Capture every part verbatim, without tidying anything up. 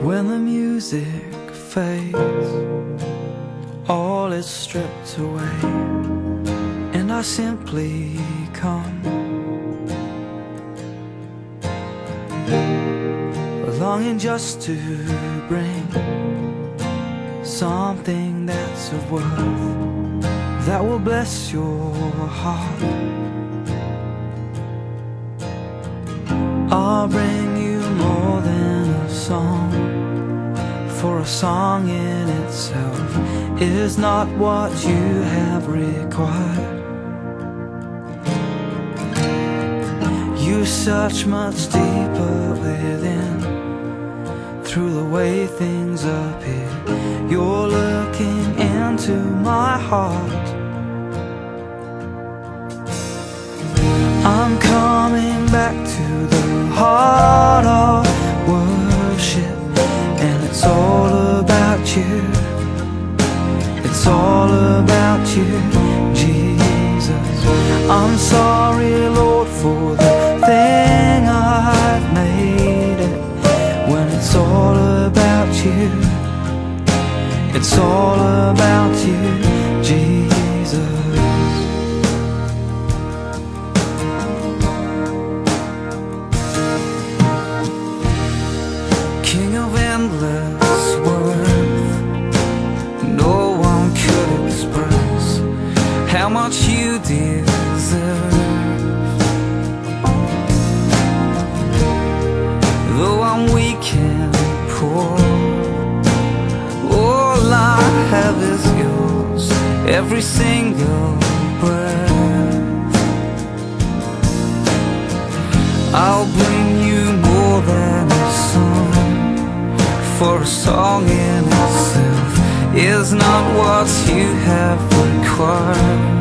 When the music fades, all is stripped away, and I simply come, longing just to bring something that's of worth, that will bless your heart. I'll bring you more than a song, for a song in itself is not what you have required. You search much deeper within, through the way things appear. You're looking into my heart. I'm coming back to the heart of worship, and it's all about you. It's all about you, Jesus. I'm sorry, Lord, for the thing I've made it. When it's all about you, it's all about you, Jesus. King of endless worth, no one could express how much you deserve. Though I'm weak and poor, all I have is yours, every single breath. I'll bring you more than a song, for a song in itself is not what you have required.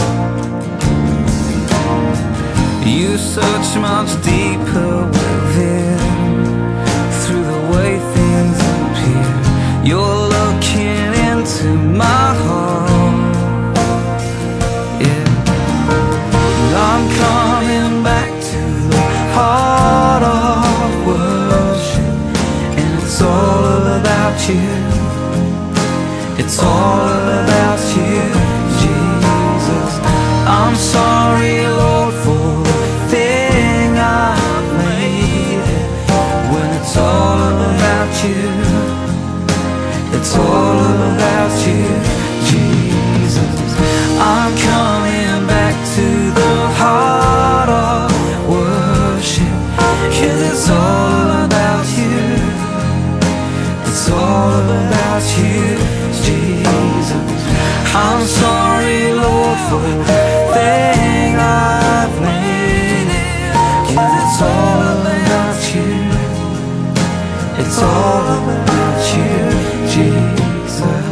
You search much deeper within, through the way things appear. You're looking into my heart, yeah. I'm coming back to the heart of worship, and it's all about you. It's all about you, Jesus. I'm sorry, Lord, for the thing I've made it. When it's all about you, it's all about you, Jesus. I'm coming back to the heart of worship, 'cause it's all about you. It's all about you, Jesus. I'm sorry, Lord, for the thing I've made it, 'cause it's all about you. It's all about you, Jesus.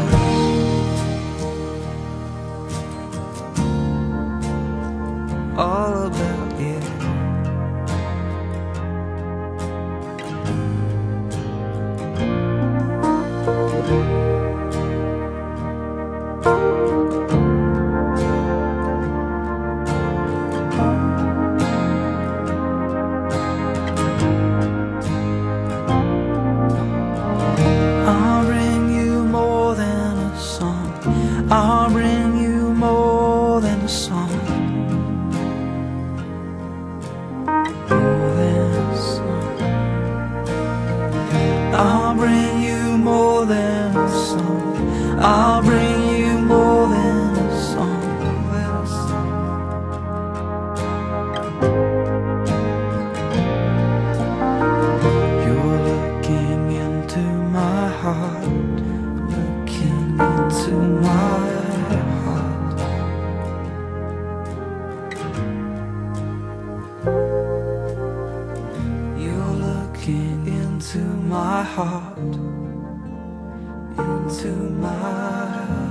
All about you. I'll bring you more than a song. I'll bring you more than a song. More than a song. I'll bring you more than a song. I'll bring you more than a song. You're looking into my heart, looking into my heart. You're looking into my heart, into my